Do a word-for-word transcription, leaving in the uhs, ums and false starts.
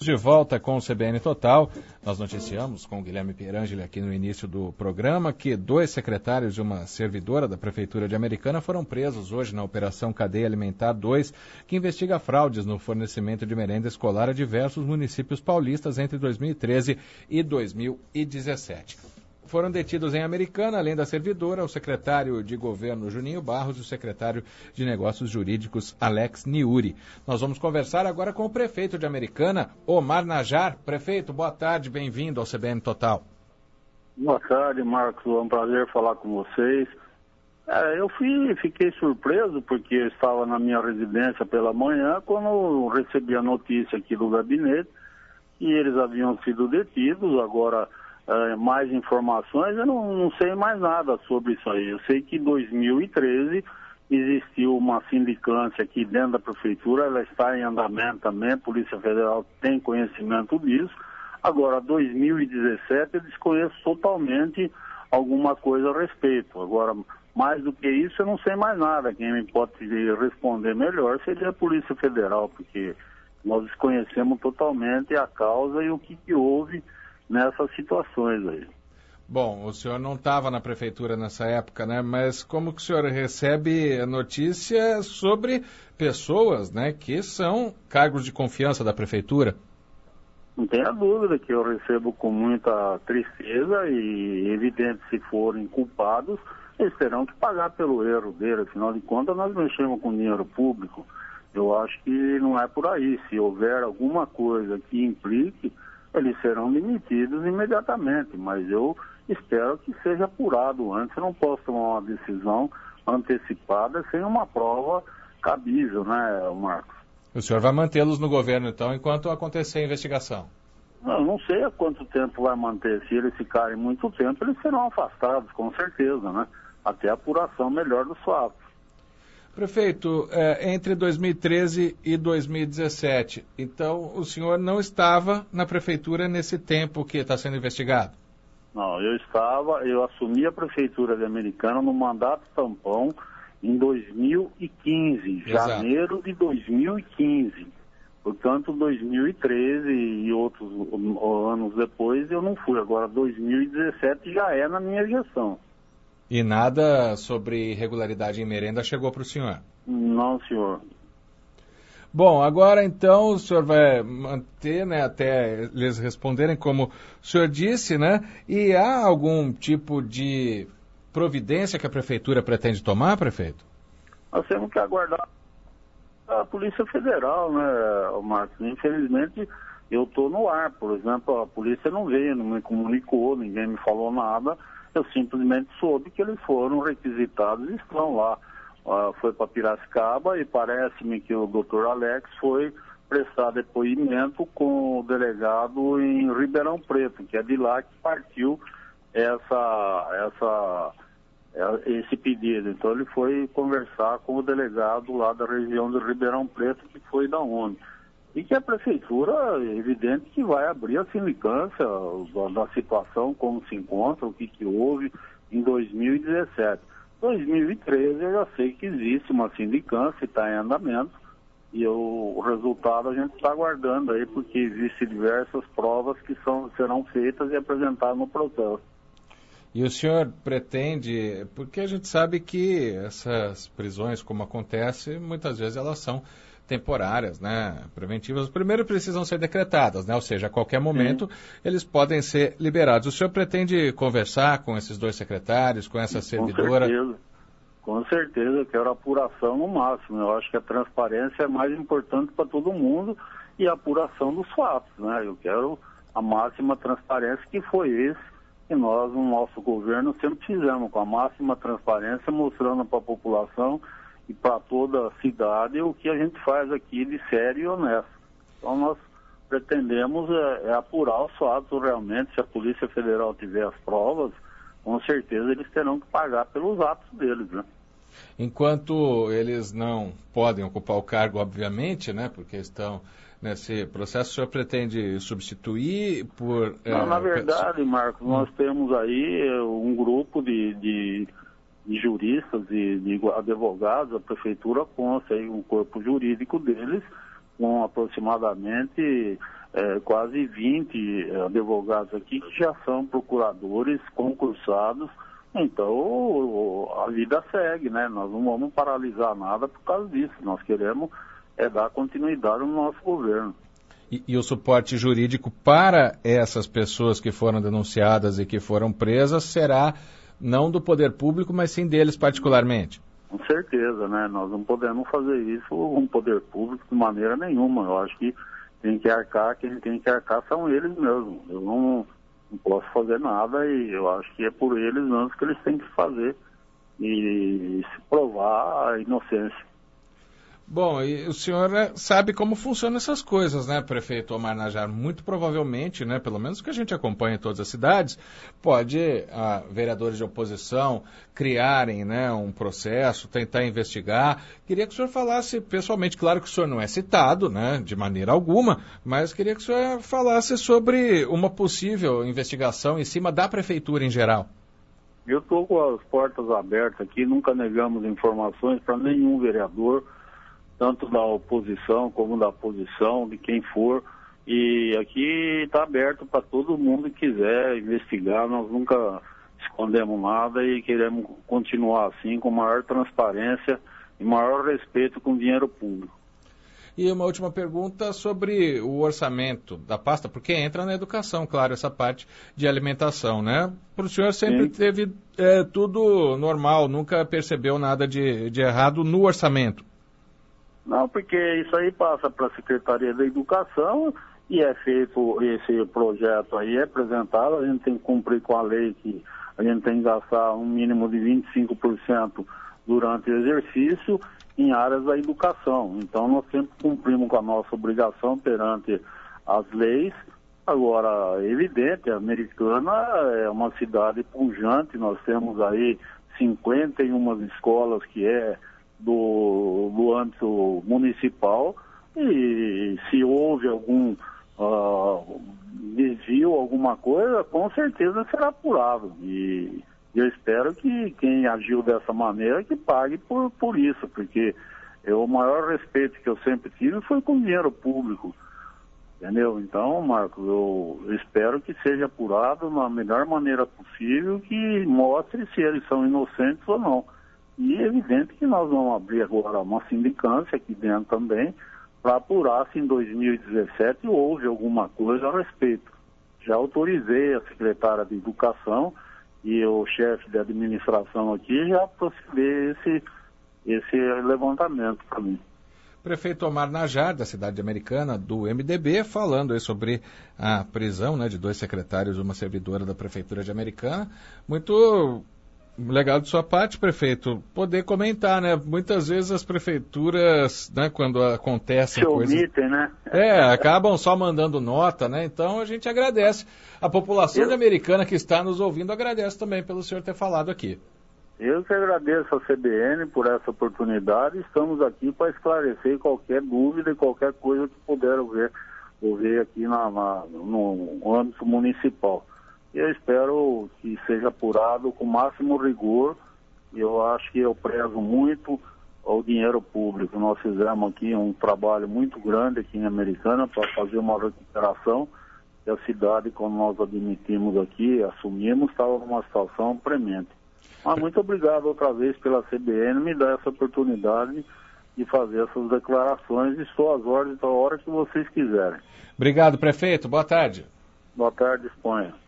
De volta com o C B N Total, nós noticiamos com o Guilherme Pierangeli aqui no início do programa que dois secretários de uma servidora da Prefeitura de Americana foram presos hoje na Operação Cadeia Alimentar dois, que investiga fraudes no fornecimento de merenda escolar a diversos municípios paulistas entre dois mil e treze e dois mil e dezessete. Foram detidos em Americana, além da servidora, o secretário de governo Juninho Barros e o secretário de negócios jurídicos Alex Niuri. Nós vamos conversar agora com o prefeito de Americana, Omar Najar. Prefeito, boa tarde, bem-vindo ao C B N Total. Boa tarde, Marcos, é um prazer falar com vocês. É, eu fui, fiquei surpreso porque eu estava na minha residência pela manhã quando eu recebi a notícia aqui do gabinete que eles haviam sido detidos. Agora, Uh, mais informações, eu não, não sei mais nada sobre isso aí. Eu sei que em dois mil e treze existiu uma sindicância aqui dentro da prefeitura, ela está em andamento também, a Polícia Federal tem conhecimento disso. Agora, dois mil e dezessete, eu desconheço totalmente alguma coisa a respeito. Agora, mais do que isso, eu não sei mais nada. Quem me pode responder melhor seria a Polícia Federal, porque nós desconhecemos totalmente a causa e o que, que houve nessas situações aí. Bom, o senhor não estava na prefeitura nessa época, né? Mas como que o senhor recebe notícia sobre pessoas, né, que são cargos de confiança da prefeitura? Não tenha dúvida que eu recebo com muita tristeza e, evidente, se forem culpados, eles terão que pagar pelo erro deles. Afinal de contas, nós mexemos com dinheiro público. Eu acho que não é por aí. Se houver alguma coisa que implique, eles serão demitidos imediatamente, mas eu espero que seja apurado antes. Eu não posso tomar uma decisão antecipada sem uma prova cabível, né, Marcos? O senhor vai mantê-los no governo, então, enquanto acontecer a investigação? Eu não sei há quanto tempo vai manter. Se eles ficarem muito tempo, eles serão afastados, com certeza, né? Até a apuração melhor dos fatos. Prefeito, é, entre dois mil e treze e dois mil e dezessete, então o senhor não estava na prefeitura nesse tempo que está sendo investigado? Não, eu estava, eu assumi a prefeitura de Americana no mandato tampão em dois mil e quinze, Exato. Janeiro de dois mil e quinze. Portanto, dois mil e treze e outros anos depois eu não fui. Agora, dois mil e dezessete já é na minha gestão. E nada sobre irregularidade em merenda chegou para o senhor? Não, senhor. Bom, agora então o senhor vai manter, né, até eles responderem, como o senhor disse, né? E há algum tipo de providência que a prefeitura pretende tomar, prefeito? Nós temos que aguardar a Polícia Federal, né, Marcos? Infelizmente, eu estou no ar, por exemplo, a polícia não veio, não me comunicou, ninguém me falou nada. Eu simplesmente soube que eles foram requisitados e estão lá. Uh, foi para Piracicaba e parece-me que o doutor Alex foi prestar depoimento com o delegado em Ribeirão Preto, que é de lá que partiu essa, essa, esse pedido. Então ele foi conversar com o delegado lá da região de Ribeirão Preto, que foi da onde. E que a prefeitura, é evidente que vai abrir a sindicância da, da situação, como se encontra, o que, que houve em dois mil e dezessete. dois mil e treze eu já sei que existe uma sindicância, está em andamento, e eu, o resultado a gente está aguardando aí, porque existem diversas provas que são, serão feitas e apresentadas no processo. E o senhor pretende, porque a gente sabe que essas prisões, como acontece, muitas vezes elas são temporárias, né, preventivas, primeiro precisam ser decretadas, né, ou seja, a qualquer momento Sim. eles podem ser liberados. O senhor pretende conversar com esses dois secretários, com essa servidora? Com certeza, com certeza, eu quero apuração no máximo. Eu acho que a transparência é mais importante para todo mundo e a apuração dos fatos, né, eu quero a máxima transparência, que foi esse que nós, no nosso governo, sempre fizemos, com a máxima transparência, mostrando para a população e para toda a cidade o que a gente faz aqui de sério e honesto. Então nós pretendemos é, é apurar os fatos realmente. Se a Polícia Federal tiver as provas, com certeza eles terão que pagar pelos atos deles, né? Enquanto eles não podem ocupar o cargo, obviamente, né, porque estão nesse processo, o senhor pretende substituir por... Não, é, na verdade, Marcos, hum. nós temos aí um grupo de... de de juristas e de advogados, a prefeitura consta aí um corpo jurídico deles, com aproximadamente é, quase vinte advogados aqui que já são procuradores concursados. Então, a vida segue, né? Nós não vamos paralisar nada por causa disso. Nós queremos é dar continuidade no nosso governo. E, e o suporte jurídico para essas pessoas que foram denunciadas e que foram presas será não do poder público, mas sim deles particularmente? Com certeza, né? Nós não podemos fazer isso com o poder público de maneira nenhuma. Eu acho que tem que arcar, quem tem que arcar são eles mesmos. Eu não, não posso fazer nada e eu acho que é por eles mesmos que eles têm que fazer e se provar a inocência. Bom, e o senhor sabe como funcionam essas coisas, né, prefeito Omar Najjar? Muito provavelmente, né, pelo menos que a gente acompanha em todas as cidades, pode ah, vereadores de oposição criarem, né, um processo, tentar investigar. Queria que o senhor falasse pessoalmente, claro que o senhor não é citado, né, de maneira alguma, mas queria que o senhor falasse sobre uma possível investigação em cima da prefeitura em geral. Eu estou com as portas abertas aqui, nunca negamos informações para nenhum vereador, tanto da oposição como da posição, de quem for, e aqui está aberto para todo mundo que quiser investigar. Nós nunca escondemos nada e queremos continuar assim, com maior transparência e maior respeito com o dinheiro público. E uma última pergunta sobre o orçamento da pasta, porque entra na educação, claro, essa parte de alimentação, né? Para o senhor sempre Sim. teve é, tudo normal, nunca percebeu nada de, de errado no orçamento. Não, porque isso aí passa para a Secretaria da Educação e é feito, esse projeto aí é apresentado, a gente tem que cumprir com a lei que a gente tem que gastar um mínimo de vinte e cinco por cento durante o exercício em áreas da educação. Então nós sempre cumprimos com a nossa obrigação perante as leis. Agora, é evidente, a Americana é uma cidade pujante, nós temos aí cinquenta e uma escolas que é Do, do âmbito municipal e se houve algum uh, desvio, alguma coisa, com certeza será apurado. E eu espero que quem agiu dessa maneira que pague por, por isso, porque eu, o maior respeito que eu sempre tive foi com dinheiro público. Entendeu? Então, Marcos, eu espero que seja apurado na melhor maneira possível, que mostre se eles são inocentes ou não. E é evidente que nós vamos abrir agora uma sindicância aqui dentro também para apurar se em dois mil e dezessete houve alguma coisa a respeito. Já autorizei a secretária de Educação e o chefe de administração aqui já proceder esse, esse levantamento para mim. Prefeito Omar Najjar, da cidade americana, do M D B, falando aí sobre a prisão, né, de dois secretários e uma servidora da Prefeitura de Americana. Muito legal de sua parte, prefeito, poder comentar, né? Muitas vezes as prefeituras, né, quando acontecem Se coisas... omitem, né? É, acabam só mandando nota, né? Então a gente agradece. A população Eu... de Americana que está nos ouvindo agradece também pelo senhor ter falado aqui. Eu que agradeço a C B N por essa oportunidade. Estamos aqui para esclarecer qualquer dúvida e qualquer coisa que puder haver, haver aqui na, na, no âmbito municipal. Eu espero que seja apurado com o máximo rigor. Eu acho que eu prezo muito ao dinheiro público. Nós fizemos aqui um trabalho muito grande aqui em Americana para fazer uma recuperação. E a cidade, como nós admitimos aqui, assumimos, estava numa situação premente. Mas muito obrigado outra vez pela C B N me dar essa oportunidade de fazer essas declarações e estou às ordens da hora que vocês quiserem. Obrigado, prefeito. Boa tarde. Boa tarde, Espanha.